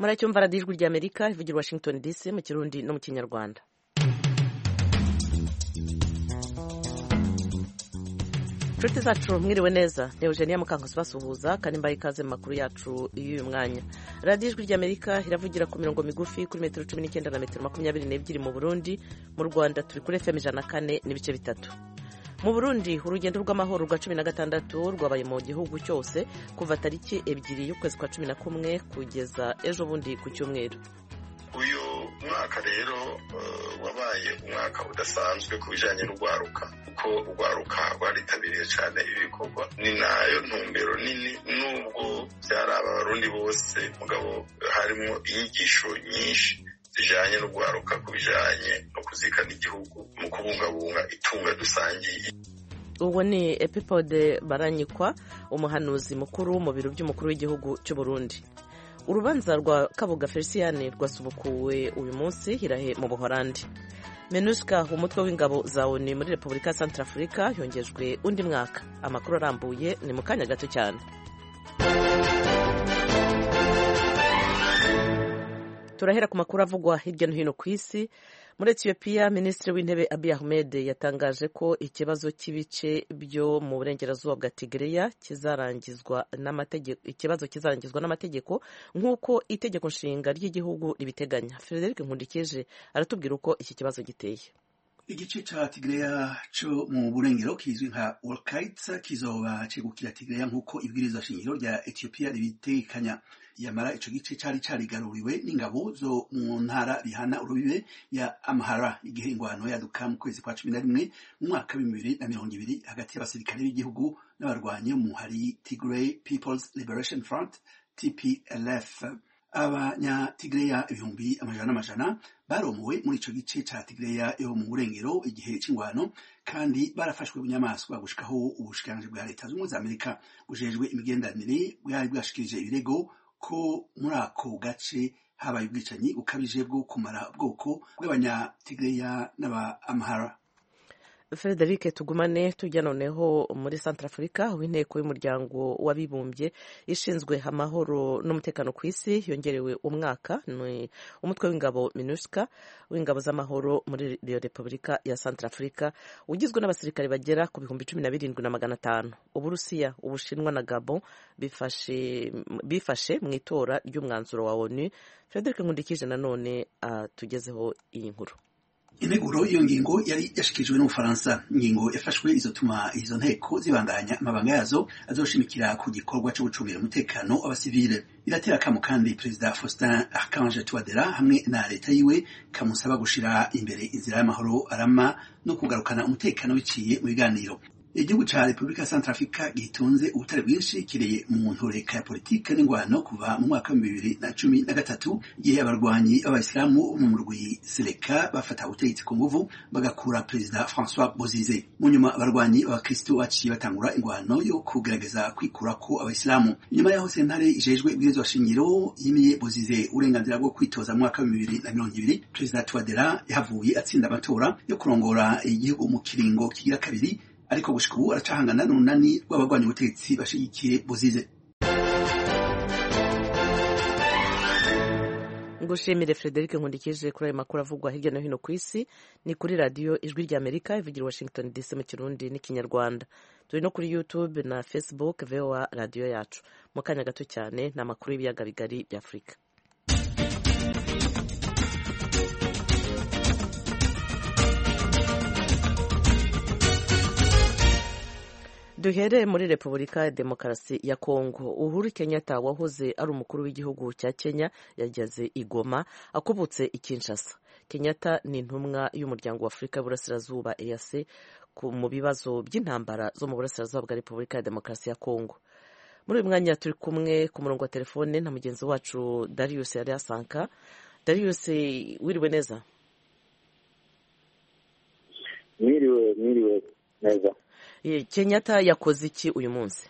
muracyumva radiyo ijwi ry'Amerika ivugira Washington DC mu Kirundi no mu Kinyarwanda. Inshuti zacu mwiriwe neza, ni Eugenia Mukankusi basuhuza kandi mbaye ikaze mu makuru yacu y'uyu mwanya. Radiyo ijwi ry'Amerika iravugira ku mirongo migufi kuri metero 19 na metero 22 mu Burundi. Mu Rwanda turi kuri FM 104 n'ibice bitatu. Mu Burundi urugendo rw'amahoro rwa 16 rwabaye mu gihugu cyose kuva tariki 2 y'ukwezi kwa 11 kugeza ejo bundi ku cyumweru. Uyu mwaka rero wabaye umwaka udasanzwe ku bijanye n'urwaruka, kuko urwaruka rwaritabiriye cyane ibikorwa. Ni nayo ntumbero nini, nubwo byaraba abarundi bose, mugabo harimo inyigisho nyinshi zijanye n'urwaruka ku bijanye no kuzikana igihugu mu kubungabunga itunga dusangiye. Uwo ni Epipode Baranyikwa, umuhanuzi mukuru mu biro by'umukuru w'igihugu cy'u Burundi. Urubanza rwa Kabuga Feliciane rwasubukuwe uyu munsi hirahe mu Buholandi. MINUSCA, umutwe w'ingabo za ONU muri Repubulika ya Centrafrica, yongejwe undi mwaka. Amakuru arambuye ni mu kanya gato cyane. Turahera ku makuru avugwa hirya no hino ku isi. Muri Ethiopia, Minisitiri w'Intebe Abiy Ahmed yatangaje ko ikibazo cy'ibice byo mu burengerazuba bwa Tigray kizarangizwa n'amategeko nk'uko itegeko nshinga ry'igihugu ribiteganya. Frederic Nkundikije aratubwira uko iki kibazo giteye. Igice ca Tigray cyo mu burengero kizwi nka Walqaitsa kizoba cegukira Tigray nk'uko ibwirizwa shingiro rya Ethiopia ribitegekanya. Yamara ico gice cari carigaruriwe n'ingabo zo mu ntara bihana urubibe ya Amhara igihe ingwano yaduka mu kwezi kwa 11 mu mwaka wa 2020 hagati y'abasirikare b'igihugu n'abarwanyi mu hari Tigray People's Liberation Front TPLF. Abanya Tigray ibihumbi amajana baromowe muri ico gice ca Tigray yo mu burengero igihe c'ingwano, kandi barafashwe bunyamaswa gushikaho ubushikiranganji bwa leta z'ubumwe za Amerika bujejwe imigenderanire bwari bwashikirije ibirego ko muri ako gace habaye ubwicanyi bukabije bwo kumara ubwoko bw'abanya Tigray n'aba Amhara. Frederic, tugumane tujya noneho muri Centrafrica, w'inteko y'umuryango w'abibumbye ishinzwe amahoro n'umutekano ku isi yongerewe umwaka. Ni umutwe w'ingabo MINUSCA w'ingabo z'amahoro muri Repubulika ya Centrafrica ugizwe n'abasirikare bagera ku 17,500. Uburusiya, Ubushinwa na Gabon bifashe mu itora ry'umwanzuro wa ONU. Frederic Nkundikije nanone tugezeho iyi nkuru. Integuro iyo ngingo yari yashikirijwe n'Ubufaransa. Ingingo yafashwe izotuma izo nteko zibandanya amabanga yazo azoshimikira ku gikorwa cyo gucungira umutekano w'abasivile. Iratera kamo kandi Perezida Faustin Archange Touadera hamwe na leta yiwe kamusaba gushira imbere inzira y'amahoro arama no kugarukana umutekano biciye mu biganiro. Igihugu ca Repubulika ya Centrafrica gitunze ubutare bwinshi kireye mu ntureka ya politike n'ingwano kuva mu mwaka wa 2013 igihe abarwanyi b'abayisilamu mu murwi Seleka bafata ubutegetsi ku nguvu bagakura Perezida François Bozize. Mu nyuma abarwanyi b'abakristo baciye batangura ingwano yo kugerageza kwikurako abayisilamu. Inyuma yaho sentare ijejwe ibwirizwa shingiro yimiye Bozize uburenganzira bwo kwitoza mu mwaka wa 2020, Perezida Touadera yahavuye atsinda amatora yo kurongora igihugu mu kiringo kigira kabiri, ariko gushika ubu aracahangana n'urunani rw'abagwanya ubutegetsi bashigikiye Bozize. Ngushimire Frederic Nkundikije kuri ayo makuru avugwa hirya no hino ku isi. Ni kuri radiyo ijwi ry'Amerika ivugira Washington DC mu Kirundi n'Ikinyarwanda. Turi no kuri YouTube na Facebook VOA radiyo yacu. Mu kanya gato cyane ni amakuru y'ibiyaga bigari bya Afurika. Duhere muri Repubulika ya Demokarasi ya Kongo. Uhuru Kenyatta wahoze ari umukuru w'igihugu cya Kenya yageze i Goma akubutse i Kinshasa. Kenyatta ni intumwa y'umuryango wa Afurika y'Uburasirazuba EAC mu bibazo by'intambara zo mu burasirazuba bwa Repubulika ya Demokarasi ya Kongo. Muri uyu mwanya turi kumwe ku murongo wa telefone na mugenzi wacu Darius Yariasanka. Darius, wiriwe neza? Mwiriwe neza. Kenyatta yakoze iki uyu munsi?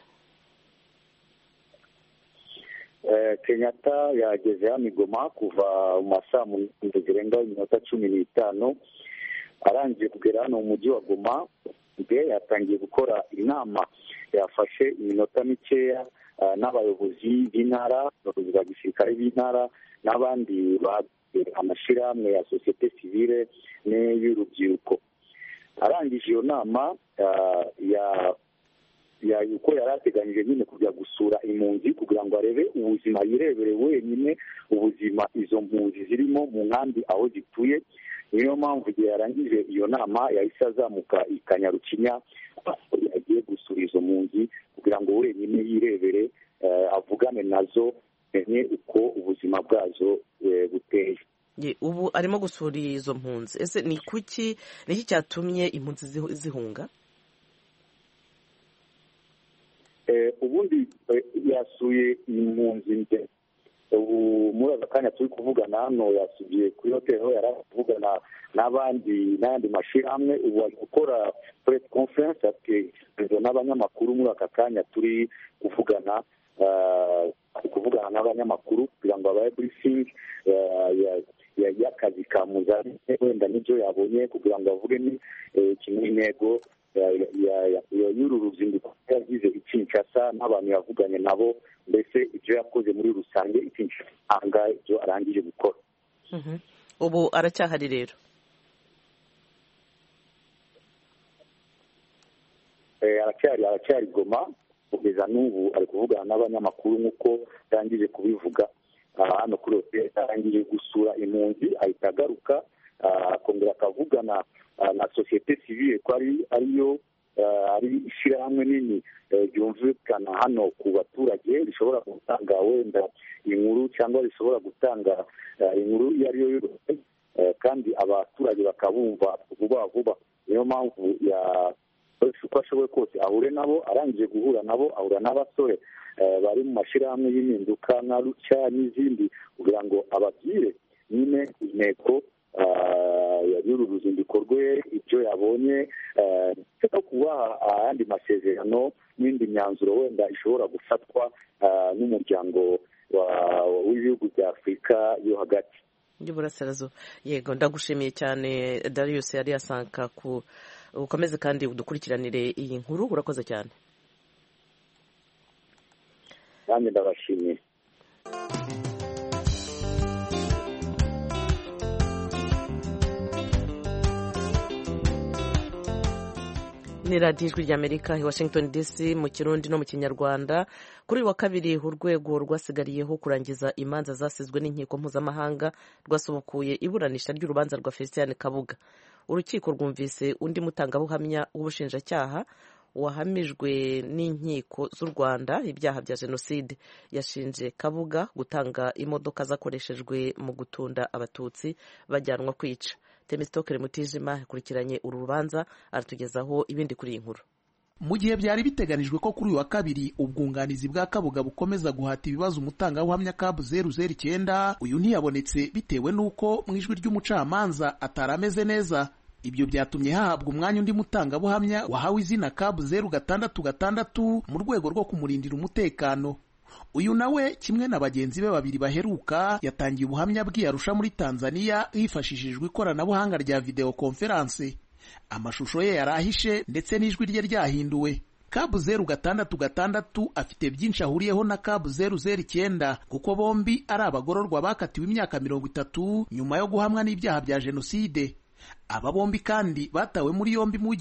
Kenyatta yageze hano i Goma kuva mu masaha zirenga iminota 15, arangije kugera hano mu mujyi wa Goma. Yatangiye gukora inama yafashe iminota mikeya n'abayobozi b'intara, abayobozi ba gisirikare b'intara n'abandi amashyirahamwe ya sosiyete sivile n'iy'urubyiruko. arangije iyo nama uko yari ateganyije nyine kujya gusura impunzi kugira ngo arebe ubuzima, yirebere wenyine ubuzima izo mpunzi zirimo mu nkambi aho zituye. niyo mpamvu igihe yarangije iyo nama yahise azamuka i Kanyarukinya, yagiye gusura izo mpunzi kugira ngo wenyine yirebere, avugane nazo, menye uko ubuzima bwazo buteye. Ubu arimo gusura izo mpunzi. Ese ni kuki, ni iki cyatumye impunzi zihunga? Ubundi yasuye impunzi ubu muri aka kanya turi kuvugana hano, yasubiye kuri hoteli aho yari kuvugana n'ayandi mashyirahamwe. ubu ari gukora press conference n'abanyamakuru. muri aka kanya turi kuvugana n'abanyamakuru kugira ngo abaye briefing y'akazi ka muzari, wenda n'ibyo yabonye kugira ngo avuge ni intego y'uru ruzinduko yagize i Kinshasa n'abantu yavuganye nabo, mbese ibyo yakoze muri rusange i Kinshasa ibyo arangije gukora. Ubu aracyahari rero? aracyari Goma kugeza n'ubu, ari kuvugana n'abanyamakuru nk'uko yarangije kubivuga hano kuri hoteli. arangije gusura impunzi ahita agaruka akongera akavugana na sosiyete sivile ko ari ishyirahamwe nini ryumvikana hano ku baturage, rishobora gutanga wenda inkuru cyangwa rishobora gutanga inkuru iyo ari yo yose, kandi abaturage bakabumva vuba vuba. niyo mpamvu uko ashoboye kose ahure nabo. arangije guhura nabo ahura n'abasore bari mu mashyirahamwe y'impinduka nka Ruca n'izindi, kugira ngo ababwire nyine intego y'uru ruzinduko rwe, ibyo yabonye, no kubaha ayandi masezerano n'indi myanzuro wenda ishobora gufatwa n'umuryango w'ibihugu bya Afurika yo hagati y'Uburasirazuba. Yego, ndagushimiye cyane Darius yari yasanka ukomeze kandi udukurikiranire iyi nkuru. urakoze cyane. nanjye ndabashimiye. ni radiyo ijwi ry'Amerika i Washington DC mu Kirundi no mu Kinyarwanda. kuri uyu wa kabiri urwego rwasigariyeho kurangiza imanza zasizwe n'inkiko mpuzamahanga rwasubukuye iburanisha ry'urubanza rwa Felicien Kabuga. urukiko rwumvise undi mutangabuhamya w'ubushinjacyaha wahamijwe n'inkiko z'u Rwanda ibyaha bya jenoside. yashinje Kabuga gutanga imodoka zakoreshejwe mu gutunda abatutsi bajyanwa kwica. Temistokere Mutijima yakurikiranye uru rubanza, aratugezaho ibindi kuri iyi nkuru. Mu gihe byari biteganijwe ko kuri uyu wa kabiri ubwunganizi bwa Kabuga bukomeza guhata ibibazo umutangabuhamya Kabu 009, uyu ntiyabonetse bitewe n'uko mu ijwi ry'umucamanza atarameze neza. Ibyo byatumye hahabwa umwanya undi mutangabuhamya wahawe izina Kabu 066 mu rwego rwo kumurindira umutekano. Uyu nawe kimwe na bagenzi be babiri baheruka yatangiye ubuhamya bw'Arusha muri Tanzania hifashishijwe ikoranabuhanga rya video conference. Amashusho ye yarahishe ndetse n'ijwi rye ryahinduwe. Kabu 066 afite byinshi ahuriyeho na Kabu 009 kuko bombi ari abagororwa bakatiwe imyaka 30 nyuma yo guhamwa n'ibyaha bya jenoside. Aba bombi kandi batawe muri yombi mu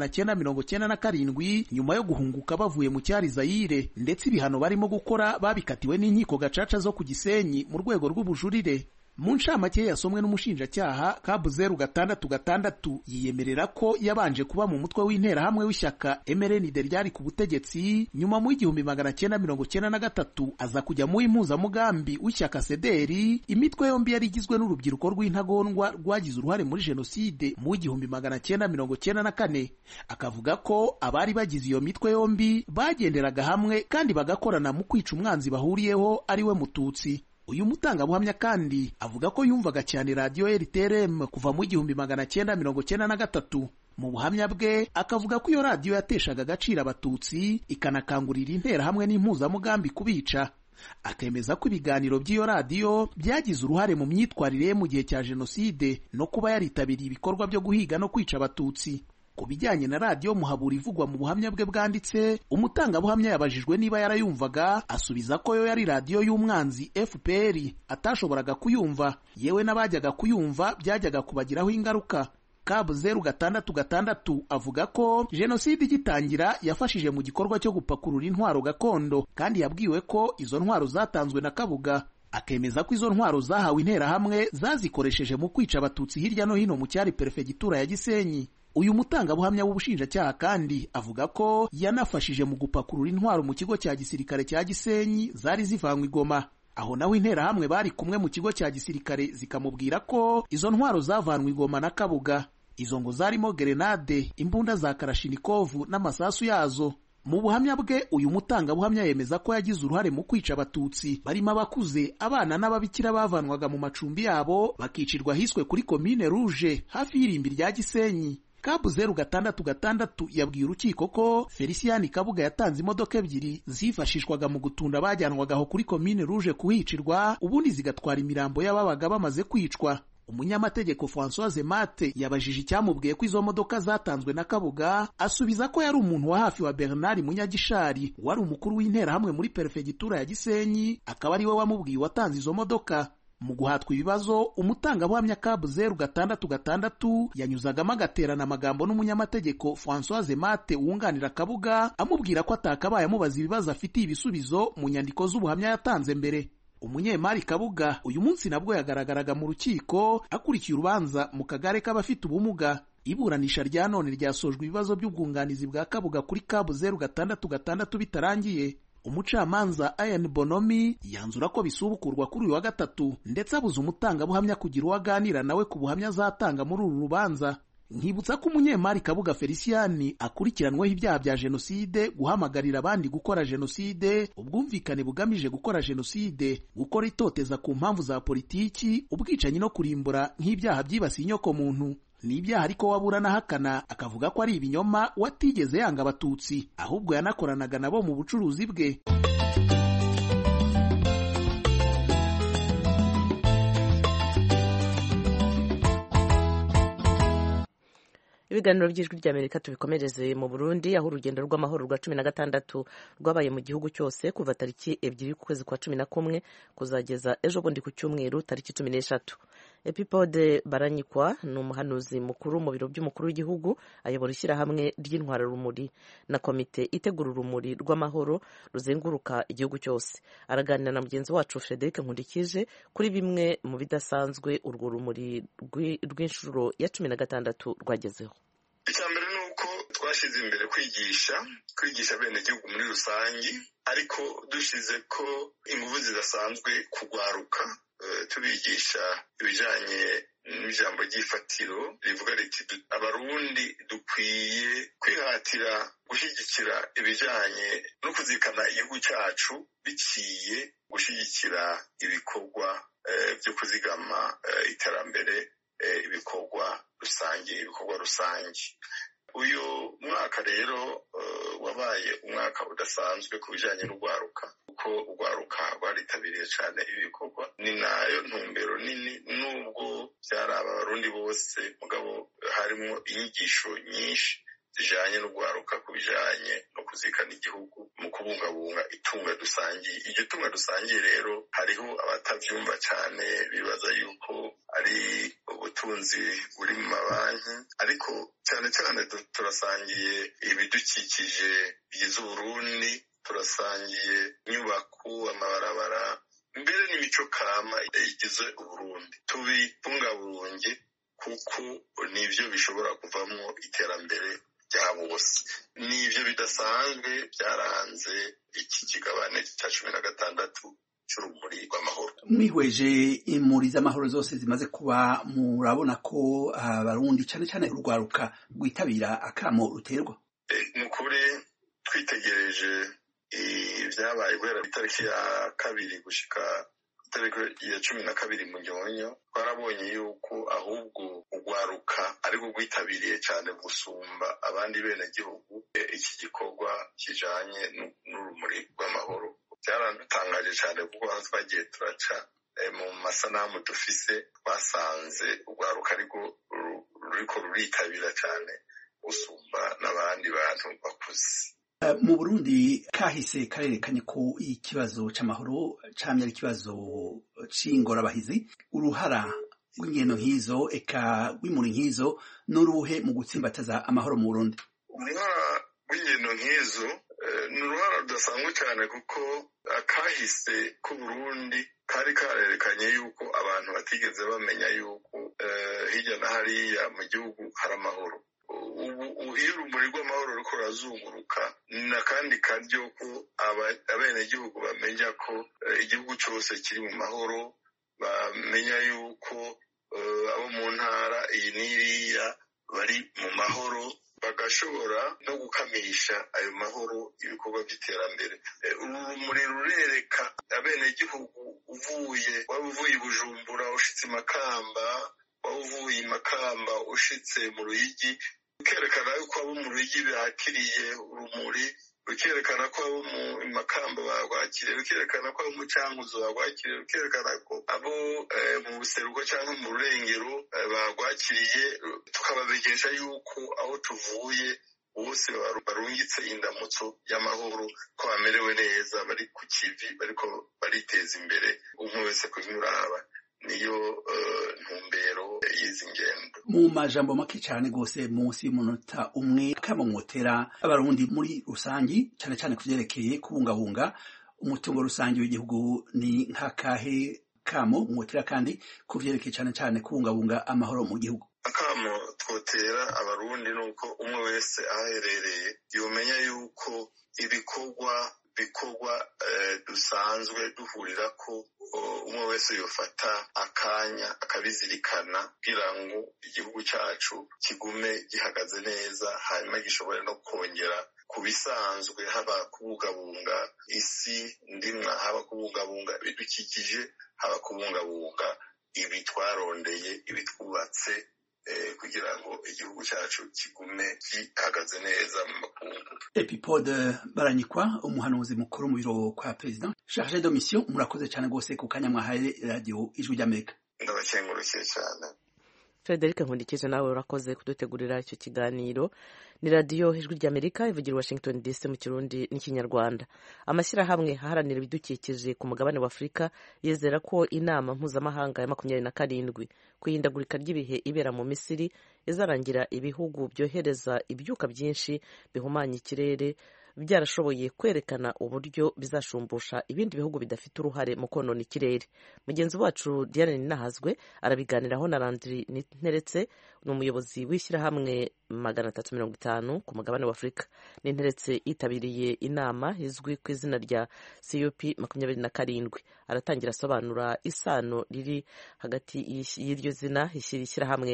1997 nyuma yo guhunguka bavuye mu cyari Zaire, ndetse ibihano barimo gukora babikatiwe n'inkiko gacaca zo ku Gisenyi mu rwego rw'ubujurire. Mu ncamake yasomwe n'umushinjacyaha, Kabu 066 yiyemerera ko yabanje kuba mu mutwe w'interahamwe w'ishyaka MRND ryari ku butegetsi, nyuma mu 1993 aza kujya mu impuzamugambi w'ishyaka Sederi. Imitwe yombi yari igizwe n'urubyiruko rw'intagondwa rwagize uruhare muri jenoside mu 1994. Akavuga ko abari bagize iyo mitwe yombi bagenderaga hamwe kandi bagakorana mu kwica umwanzi bahuriyeho ari we Mututsi. Uyu mutangabuhamya kandi avuga ko yumvaga cyane radio RTRM kuva mu 1993. Mu buhamya bwe akavuga ko iyo radio yateshaga agaciro abatutsi ikanakangurira interahamwe n'impuzamugambi kubica. Akemeza ko ibiganiro by'iyo radio byagize uruhare mu myitwarire mu gihe cya jenoside no kuba yaritabiriye ibikorwa byo guhiga no kwica abatutsi. Ku bijyanye na radiyo Muhabura ivugwa mu buhamya bwe bwanditse, umutangabuhamya yabajijwe niba yarayumvaga, asubiza ko yo yari radiyo y'umwanzi FPR atashoboraga kuyumva, yewe n'abajyaga kuyumva byajyaga kubagiraho ingaruka. Kabu 066 avuga ko jenoside igitangira yafashije mu gikorwa cyo gupakurura intwaro gakondo, kandi yabwiwe ko izo ntwaro zatanzwe na Kabuga. Akemeza ko izo ntwaro zahawe interahamwe zazikoresheje mu kwica abatutsi hirya no hino mu cyari perefegitura ya Gisenyi. Uyu mutangabuhamya w'ubushinjacyaha kandi avuga ko yanafashije mu gupakurura intwaro mu kigo cya gisirikare cya Gisenyi zari zivanywe i Goma. Aho nawe interahamwe bari kumwe mu kigo cya gisirikare zikamubwira ko izo ntwaro zavanwe i Goma na Kabuga. Izo ngo zarimo gerenade, imbunda za Kalashnikov n'amasasu yazo. Mu buhamya bwe uyu mutangabuhamya yemeza ko yagize uruhare mu kwica abatutsi barimo abakuze, abana n'ababikira bavanwaga mu macumbi yabo bakicirwa hiswe kuri Komine Rouge hafi y'irimbi rya Gisenyi. Kabu 066 yabwiye urukiko ko Felicien Kabuga yatanze imodoka ebyiri zifashishwaga mu gutunda abajyanwagaho kuri Komine Rouge kuhicirwa, ubundi zigatwara imirambo y'ababaga bamaze kwicwa. Umunyamategeko Françoise Mate yabajije icyamubwiye ko izo modoka zatanzwe na Kabuga, asubiza ko yari umuntu wa hafi wa Bernard Munyagishari wari umukuru w'interahamwe muri perefegitura ya Gisenyi, akaba ari we wamubwiye watanze izo modoka. Mu guhatwa ibibazo, umutangabuhamya Kabu 066 yanyuzagamo agaterana amagambo n'umunyamategeko Françoise Mate wunganira Kabuga, amubwira ko atakabaye amubaza ibibazo afitiye ibisubizo mu nyandiko z'ubuhamya yatanze mbere. Umunyemari Kabuga uyu munsi nabwo yagaragaraga mu rukiko akurikiye urubanza mu kagare k'abafite ubumuga. Iburanisha rya none ryasojwe ibibazo by'ubwunganizi bwa Kabuga kuri Kabu 066 bitarangiye. Umucamanza Ian Bonomi yanzura ko bisubukurwa kuri uyu wa gatatu, ndetse abuza umutangabuhamya kugira uwo aganira nawe ku buhamya azatanga muri uru rubanza. Nkibutsa ko umunyemari Kabuga Felicien akurikiranweho ibyaha bya jenoside, guhamagarira abandi gukora jenoside, ubwumvikane bugamije gukora jenoside, gukora itoteza ku mpamvu za politiki, ubwicanyi no kurimbura nk'ibyaha byibasiye inyoko muntu. Ni ibyaha ariko waburana ahakana, akavuga ko ari ibinyoma, watigeze yanga abatutsi, ahubwo yanakoranaga nabo mu bucuruzi bwe. Ibiganiro by'ijwi ry'Amerika tubikomereze mu Burundi, aho urugendo rw'amahoro rwa 16 rwabaye mu gihugu cyose kuva tariki 2 kwezi kwa 11 kuzageza ejo bundi ku cyumweru tariki 16. Epipode Baranyikwa ni umuhanuzi mukuru mu biro by'umukuru w'igihugu, ayobora ishyirahamwe ry'intwara rumuri na komite itegura urumuri rw'amahoro ruzenguruka igihugu cyose. Araganira na mugenzi wacu Frederic Nkundikije kuri bimwe mu bidasanzwe urwo rumuri rw'inshuro ya 16 rwagezeho. Icyambere ni uko twashize imbere kwigisha bene gihugu muri rusange, ariko dushize ko ingufu zidasanzwe kugwaruka, tubigisha ibijanye n'ijambo ry'ifatiro rivuga riti abarundi dukwiye kwihatira gushyigikira ibijanye no kuzikana igihugu cyacu biciye gushyigikira ibikorwa byo kuzigama iterambere, ibikorwa rusange. Uyu mwaka rero wabaye umwaka udasanzwe ku bijanye n'urwaruka, kuko urwaruka rwaritabiriye cyane ibikorwa. Ni nayo ntumbero nini, nubwo byaraba abarundi bose, mugabo harimo inyigisho nyinshi zijanye n'urwaruka ku bijanye no kuzikana igihugu mu kubungabunga itunga dusangiye. Iryo tunga dusangiye rero hariho abatavyumva cyane, bibaza yuko ari ubutunzi buri mu mabanki, ariko cyane cyane turasangiye ibidukikije bigize Uburundi, turasangiye inyubako, amabarabara, mbere n'imico kama igize Uburundi. Tubibungabunge kuko nivyo bishobora kuvamo iterambere rya bose. Nivyo bidasanzwe byaranze iki kigabane cya 16 cy'urumuri rw'amahoro. Mwihweje imuri z'amahoro zose zimaze kuba, murabona ko abarundi cyane cyane urwaruka rwitabira akamo ruterwa? Mukuri twitegereje ibyabaye guhera itariki ya 2 gushika itariki ya 12 mu Nyonyo, twarabonye yuko ahubwo urwaruka ariko rwitabiriye cyane gusumba abandi bene gihugu iki gikorwa kijanye n'urumuri rw'amahoro. Byarandutangaje cyane kuko aho twagiye turaca mu masanamu dufise, twasanze urwaruka ariko ruritabira cyane gusumba n'abandi bantu bakuze. Mu Burundi kahise karerekanye ko ikibazo c'amahoro camye ari ikibazo c'ingorabahizi. Uruhara rw'ingendo nk'izo eka rw'imuri nk'izo n'uruhe mu gutsimbataza amahoro mu Burundi? Uruhara rw'ingendo nk'izo ni uruhara rudasanzwe cyane kuko akahise k'Uburundi kari karerekanye yuko abantu batigeze bamenya yuko hirya na hariya mu gihugu hari amahoro. Ubu iyo urumuri rw'amahoro ruriko rurazunguruka ni akandi karyo ko abenegihugu bamenya ko igihugu cyose kiri mu mahoro, bamenya yuko abo mu ntara iyi n'iriya bari mu mahoro, bagashobora no gukamisha ayo mahoro ibikorwa by'iterambere. Uru rumuri rurereka abenegihugu waba uvuye i Bujumbura ushitse i Makamba, waba uvuye i Makamba ushitse mu Ruyigi, rukerekana yuko abo mu Ruyigi bakiriye urumuri, rukerekana ko abo mu Makamba bagwakiriye, rukerekana ko abo mu Cankuzo bagwakiriye, rukerekana ko abo mu buseruko cyangwa mu Rurengero bagwakiriye, tukababegesha yuko aho tuvuye bose barungitse indamutso y'amahoro, ko bamerewe neza, bari ku kivi, bariko bariteza imbere, umwe wese kunyuraba. Niyo ntumbero y'izi ngendo. Mu majambo make cyane gose munsi y'umunota umwe, kama mwotera abarundi muri rusangi cyane cyane kuvyerekeye kubungabunga umutungo rusangi w'igihugu ni nk'akahe kamo mwotera, kandi kuvyerekeye cyane cyane kubungabunga amahoro mu gihugu? Akamo twotera abarundi nuko umwe wese aherereye yomenya yuko ibikorwa dusanzwe duhurira ko umwe wese yofata akanya akabizirikana kugira ngo igihugu cyacu kigume gihagaze neza, hanyuma gishobore no kongera ku bisanzwe, haba kubungabunga isi ndimwa, haba kubungabunga ibidukikije, haba kubungabunga ibi twarondeye, ibi twubatse, kugira ngo igihugu cyacu kigume gihagaze neza mu makungu. Epipode Baranyikwa, umuhanuzi mukuru mu biro kwa President chargé de mission, murakoze cyane gose ku kanya mwahaye radio Ijwi ry'Amerika. Ndabakengurukiye cyane. Frederic Nkundikije, nawe urakoze kudutegurira icyo kiganiro. Ni radio Ijwi ry'Amerika ivugira Washington DC mu Kirundi n'Ikinyarwanda. Amashyirahamwe aharanira ibidukikije ku mugabane wa Afurika yizera ko inama mpuzamahanga ya 27 kwihindagurika ry'ibihe ibera mu Misiri izarangira ibihugu byohereza ibyuka byinshi bihumanya ikirere byarashoboye kwerekana uburyo bizashumbusha ibindi bihugu bidafite uruhare mu konona ikirere. Mugenzi wacu Diane Ninahazwe arabiganiraho na Landry Ninteretse, ni umuyobozi w'ishyirahamwe 350 ku mugabane wa Afurika. Ninteretse yitabiriye inama izwi ku izina rya COP 27. Aratangira asobanura isano riri hagati y'iryo zina ishyirahamwe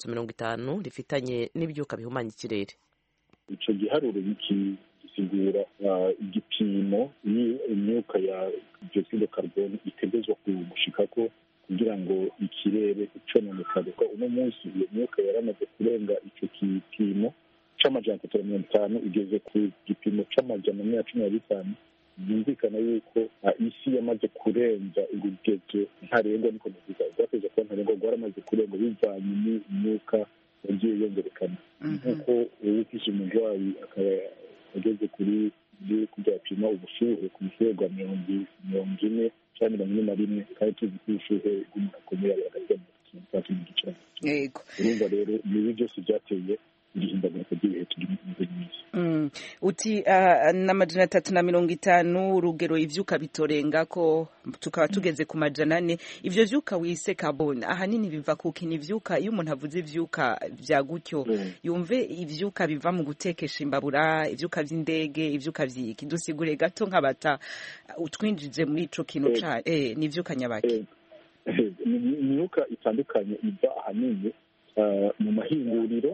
350 rifitanye n'ibyuka bihumanya ikirere. Ico giharuro gisigura igipimo imyuka ya dioxide de carbone itegezwa gushikako kugira ngo ikirere icononekare. Ko uno munsi iyo myuka yaramaze kurenga ico gipimo c'amajana 350, igeze ku gipimo c'amajana 115. Byumvikana yuko isi yamaze kurenza urugezo ntarengwa, niko bivuga rwateza kuba ntarengwa, rwaramaze kurenga bivanye n'imyuka yagiye yongerekana. Nk'uko uwufise umurwayi akaba ageze kuri kujyapima ubushuhe ku bushuhe bwa 40 cyangwa 41, kandi tuzi ko ubushuhe bw'umuntu akomeye hagati ya 3 n'igice. Yego, urumva rero ibi byose byateye irihindagurika ry'ibihe turi muri minsi. Uti n'amajana 350 urugero ivyuka bitorenga ko tukaba tugeze ku majana 4. Ivyo vyuka wise carbone ahanini biva kuki? Ni ivyuka, iyo umuntu avuze ivyuka vya gutyo yumve ivyuka biva mu gutekesha imbabura, ivyuka vy'indege, ivyuka vyiki. Dusigure gato nk'abata utwinjije muri ico kintu ca ni ivyuka nyabaki. Imyuka itandukanye iva ahanini mu mahinguriro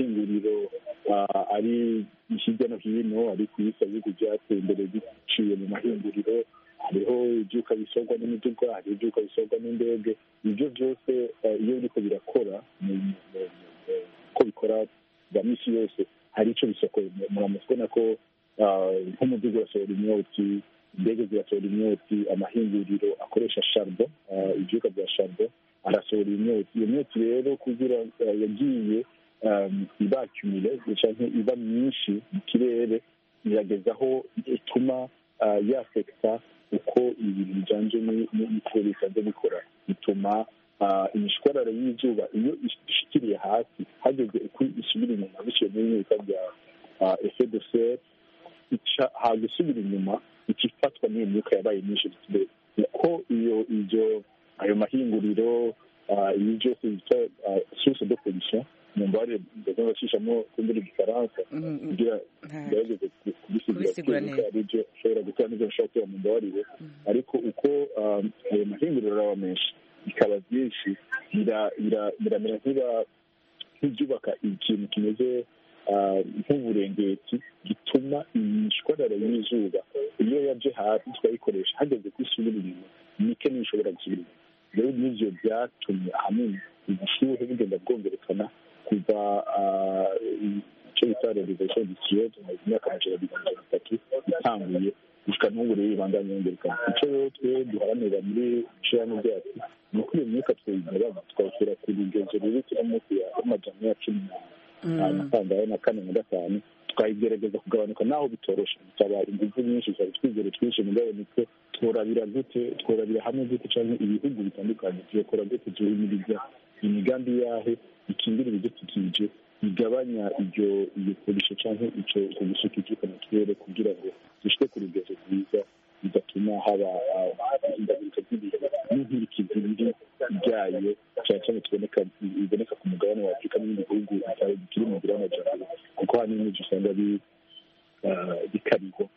ari hirya no hino, ari ku isi, ibihugu byateye imbere biciye mu mahinguriro. Hariho ibyuka bisorwa n'imiduga, hari ibyuka bisorwa n'indege. Ibyo byose iyo biriko birakora ko bikora bya misi yose, hari ico bisokoye. Muramutse ko nk'umuduga urasohora imyotsi, indege zirasohora imyotsi, amahinguriro akoresha charbon, ibyuka bya charbon arasohora imyotsi. Iyo myotsi rero kugira yagiye iba akumire cyangwa iba myinshi mu kirere irageza aho ituma yafekita uko ibintu bijyanye n'ikirere bisanzwe bikora, bituma imishwarara y'izuba iyo ishikiriye hasi hageze uko isubira inyuma biciye muri ibika bya effet de serre hagusubira inyuma ikifatwa n'iyo myuka yabaye myinshi mu kirere, uko ayo mahinguriro ibi byose bita source de pollution mu mbare ndetse bacishamo kumbura igifaransa kugira gerageze kubisigura neza aribyo ushobora gukora n'ibyo ushobora kuba mu mbabarire, ariko uko ayo mahinguriro araba menshi bikaba byinshi biramera nk'ibyubaka ikintu kimeze nk'uburengeti gituma imishwarara y'izuba iyo yaje hasi tukayikoresha hageze ko isubira inyuma mike ntishobora gusubira inyuma. rero n'ibyo byatumye ahanini ubushyuhe bugenda bwongerekana kuva icyo bita revolution industrielle mu myaka amajana abiri na mirongo itatu itanguye gushika n'ubu rero ibandanya yongerekana. icyo rero twe duharanira muri ishirahamwe ryacu ni uko iyo myuka twayigabanya twawushyira ku rugezo ruri kuri munsi y'amajana ya cumi n'atandatu na kane na gatanu twayigerageza kugabanuka naho bitoroshe bitaba ingufu nyinshi cyane twizere twinshi mugabo nitwe tworabira hamwe gute cyangwa ibihugu bitandukanye tuyakora gute duhimiriza imigambi yahe ikingira ibidukikije bigabanya iyo pollution cyangwa icyo gusuka ibyuka mu kirere kugira ngo dushike ku rugezo rwiza bigatuma haba indagurika ry'ibihe n'inkurikizi biri byayo cyane cyane biboneka ku mugabane wa Afurika n'ibindi bihugu bikiri mu nzira y'amajyambere kuko ahanini usanga bikarigwa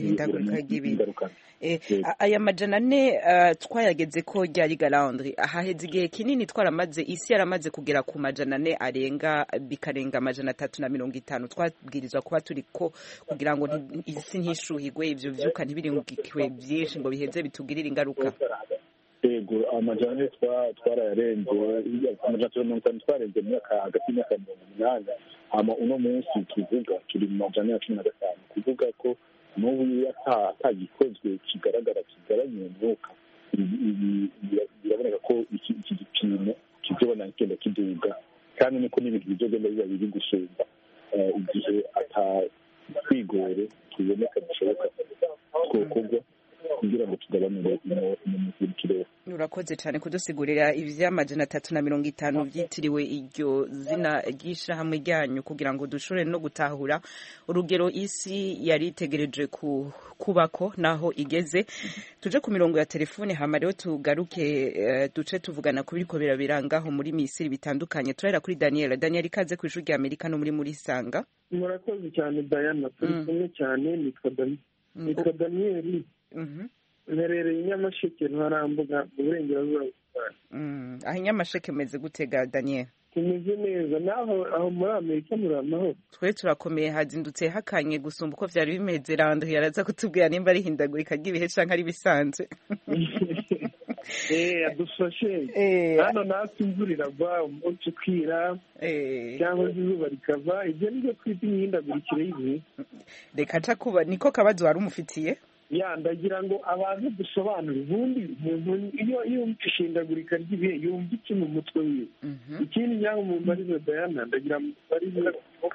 aya majana ane twayageze ko ryari Galandri haheze igihe kinini twaramaze isi yaramaze kugera ku majana ane bikarenga amajana 350 twabwirizwa kuba turi ko kugira ngo isi ntishuhigwe ivyo vyuka ntibirungikwe byinshi ngo biheze bitugirire ingaruka. Yego amajana ane twarayarenze amajana 50 twarenze mu myaka hagati y'imyaka 80 ama uno munsi tuvuga turi mu majana ya 15 kuvuga ko n'ubu atagikozwe kigaragara kigabanya umwuka biraboneka ko iki gipimo kizobona kigenda kiduga kandi niko n'ibintu bizogenda biba biri gusumba igihe atakwigore tuboneka bishoboka twokorwa kugira ngo tugabanure mu kirere. Urakoze cyane kudusigurira ivy'amajana 350 vyitiriwe iryo zina ry'ishirahamwe ryanyu kugira ngo dushobore no gutahura urugero isi yari itegereje kubako naho igeze. Tuje ku mirongo ya telefone hama rero tugaruke duce tuvugana ku biriko birabirangaho muri Misiri bitandukanye. Turahera kuri Daniel ikaze ku ijuru rya Amerika no muri Sanga. Murakoze cyane Diana, turi kumwe cyane nitwa Daniel. Nerereye Nyamasheke Ntarambuga mu burengerazuba bw'Rwanda. Aho Nyamasheke meze gutega Daniel? Tumeze neza naho muri Amerika muri amahoro. Twe turakomeye hazindutse hakanye gusumba uko vyari bimeze Rando yaraza kutubwira nimba ari hindagurika ry'ibihe canke ari bisanzwe. Adufashe hano natwe imvura iragwa umunsi ukira cyangwa izuba rikava ibyo nibyo twita imihindagurikire y'ibihe. Reka ca kuba niko kabazo wari umufitiye? Ndagira ngo abantu dusobanure ubundi iyo yumva ishindagurika ry'ibihe yumva iki mu mutwe wiwe. Ikindi nyanga mu mbarizo Diana ndagira mu mbarizo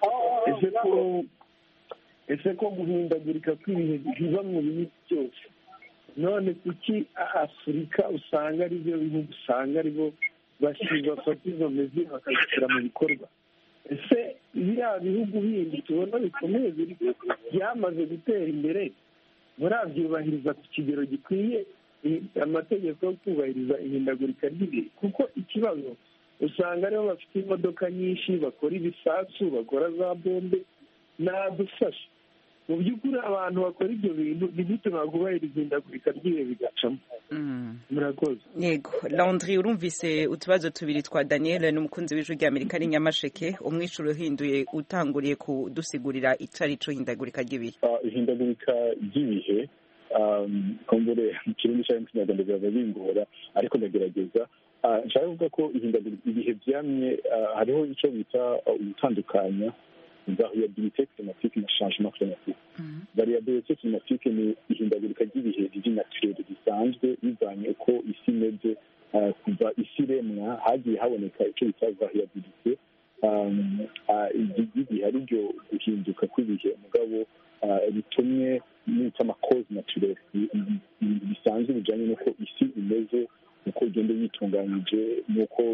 ese ko guhindagurika kw'ibihe biva mu bihugu byose none kuki Afurika usanga ari byo bihugu usanga aribo bafata izo mezi bakazishyira mu bikorwa? Ese biriya bihugu bindi tubona bikomeye byamaze gutera imbere murabyubahiriza ku kigero gikwiye amategeko yo kubahiriza ihindagurika ry'ibihe? Kuko ikibazo usanga aribo bafite imodoka nyinshi bakora ibisasu bakora za bombe nadufasha mu by'ukuri abantu bakora ibyo bintu nigute bakubahiriza ihindagurika ry'ibihe bigacamo. Murakoze. Yego Landry, urumvise utubazo tubiri twa Daniel n'umukunzi w'ijuru rya Amerika ni Nyamasheke. Umwishuro uhinduye utanguriye kudusigurira icarico hindagurika ry'ibihe. Ihindagurika ry'ibihe kumbure mu kirundi cyangwa mu kinyarwanda biba bingora ariko ndagerageza nshaka kuvuga ko ihindagurika ibihe byamye hariho icyo bita gutandukanya variabilité climatique na changement climatique. Variabilité climatique ni ihindagurika ry'ibihe riri naturel risanzwe bivanye uko isi imeze kuva isi iremwa hagiye haboneka icyo bita variabilité igihe ari ryo guhinduka kw'ibihe mugabo bitumye n'icyo amakozi naturere bisanzwe bijyanye n'uko isi imeze uko igenda yitunganyije n'uko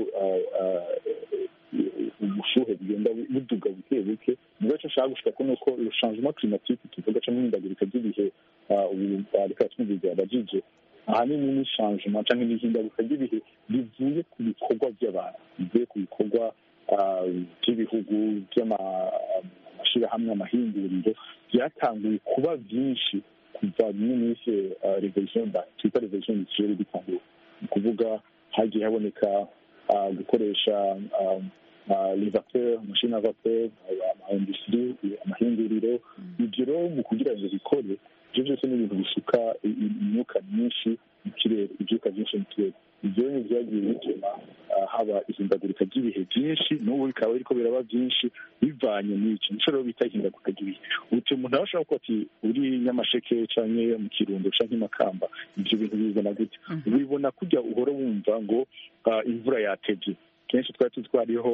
ubushuhe bugenda buduga buke buke mu gace ashaka gushika ko nuko changement climatique tuvuga cyangwa ihindagurika ry'ibihe reka twumvize abajije ahanini ni changement cyangwa ihindagurika ry'ibihe bivuye ku bikorwa by'abantu bivuye ku bikorwa by'ibihugu by'amashyirahamwe amahinguriro byatanguye kuba byinshi kuva mu minsi revolution twita revolution industrielle bitanguye ni ukuvuga hagiye haboneka gukoresha les vapeurs machine à vapeur amaindustrie amahinguriro ibyo rero mu kugira ngo bikore ibyo byose ni ibintu bisuka imyuka myinshi mu kirere ibyuka byinshi mu kirere ibyo ni byagiye bituma haba ihindagurika ry'ibihe byinshi n'ubu bikaba biriko biraba byinshi bivanye n'icyo nico rero bita ihindagurika ry'ibihe uti umuntu aba ashobora kuba ati uri Nyamasheke canke mu Kirundo canke i Makamba ibyo bintu bibona gute ubibona kujya uhora wumva ngo imvura yatevye kenshi twari twariho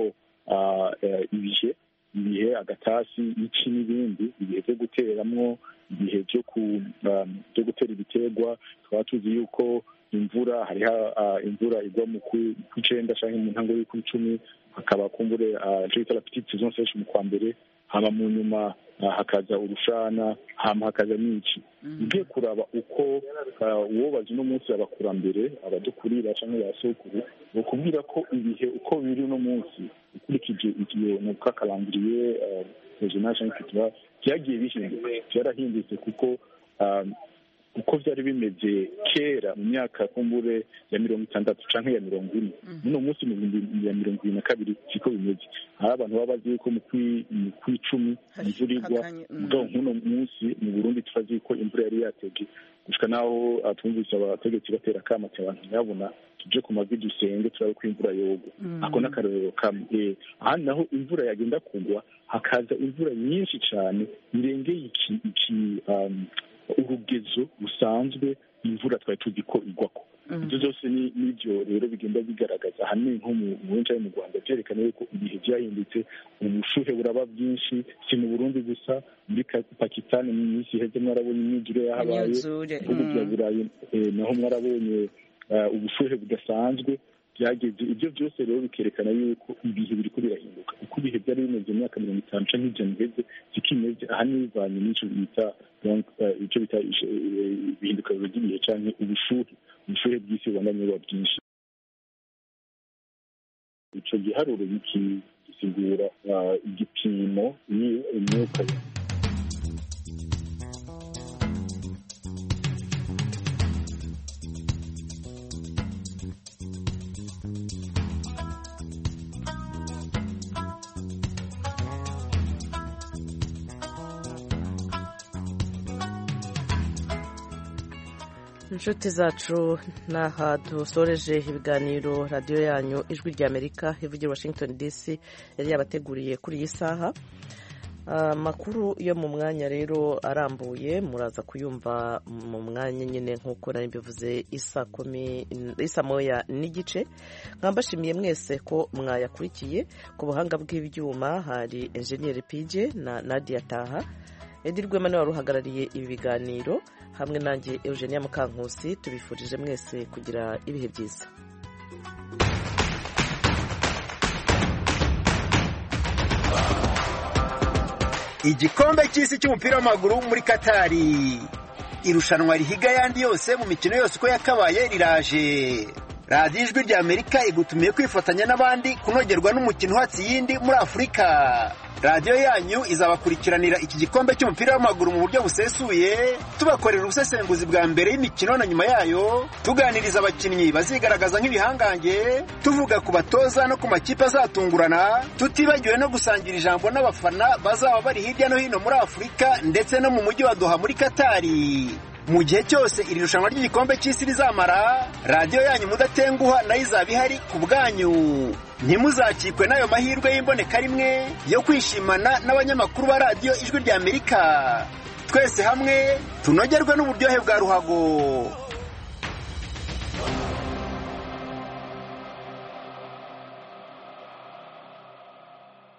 ibihe agatasi iki n'ibindi ibihe byo guteramwo ibihe byo gutera ibiterwa twaba tuzi yuko imvura hariho imvura igwa mu kw'icenda canke mu ntango y'ukw'icumi hakaba kumbure ico bita la petite saison sèche mu kwa mbere hama mu nyuma hakaza urushana hama hakaza n'iki ugiye kuraba uko uwobaza uno munsi abakurambere abadukurira canke basokuru bakubwira ko ibihe uko biri uno munsi ukurikije igihe nuko kalendriye regional canke culturel byagiye bihinduka byarahindutse kuko uko byari bimeze kera mu myaka kumbure ya 60 canke ya 40 uno munsi mu 2022 siko bimeze hari abantu baba bazi ko mu kw'icumi imvura igwa mugabo nk'uno munsi mu Burundi turazi ko imvura yari yateje gushika naho twumvise abategetsi batera akamo abantu nyabona tuje ku mavi dusenge turabe ko imvura yogwa ako n'akarorero kamwe aha naho imvura yagenda kugwa hakaza imvura nyinshi cyane irengeye iki urugezo rusanzwe imvura twari tuzi ko igwako ibyo byose n'ibyo rero bigenda bigaragaza ahanini nko mu benshi mu Rwanda byerekana yuko ibihe byahindutse ubushuhe buraba bwinshi si mu Burundi gusa muri Pakistan mu minsi iheze mwarabonye imyuzure yahabaye ibihugu bya Burayi naho mwarabonye ubushuhe budasanzwe byageze ibyo byose rero bikerekana yuko ibihe biriko birahinduka uko ibihe byari bimeze mu myaka 50 canke ijana iheze zikimeze ahanini bivanye n'ico bita icyo bita ibihinduka by'ibihe canke ubushuhe bw'isi bubandanye buba bwinshi ico giharuro gisigura igipimo imyuka inshuti zacu n'aha dusoreje ibiganiro radiyo yanyu ijwi ry'Amerika ivugira Washington DC yari yabateguriye kuri iyi saha amakuru yo mu mwanya rero arambuye muraza kuyumva mu mwanya nyine nk'uko nari mbivuze isa moya n'igice nkambashimiye mwese ko mwayakurikiye ku buhanga bw'ibyuma hari enjeniyeri Pije na Nadia Taha Edirwema niwe waruhagarariye ibi biganiro hamwe nanjye Eugenia Mukankusi tubifurije mwese kugira ibihe byiza. Igikombe cy'isi cy'umupira w'amaguru muri Katari, irushanwa rihiga yandi yose mu mikino yose uko yakabaye riraje. Radio Ijwi ry'Amerika igutumiye kwifatanya n'abandi kunogerwa n'umukino hatsi yindi muri Afurika. Radio yanyu izabakurikiranira iki gikombe cy'umupira w'amaguru mu buryo busesuye, tubakorera ubusesenguzi bwa mbere y'imikino na nyuma yayo, tuganiriza abakinnyi bazigaragaza nk'ibihangange, tuvuga ku batoza no ku makipe azatungurana, tutibagiwe no gusangira ijambo n'abafana bazaba bari hirya no hino muri Afurika ndetse no mu mujyi wa Doha muri Katari. Mu gihe cyose iri rushanwa ry'igikombe cy'isi rizamara, radio yanyu mudatenguha nayo izaba ihari ku bwanyu. Ntimuzakikwe n'ayo mahirwe y'imboneka rimwe yo kwishimana n'abanyamakuru ba radio Ijwi ry'Amerika. Twese hamwe tunogerwe n'uburyohe bwa ruhago.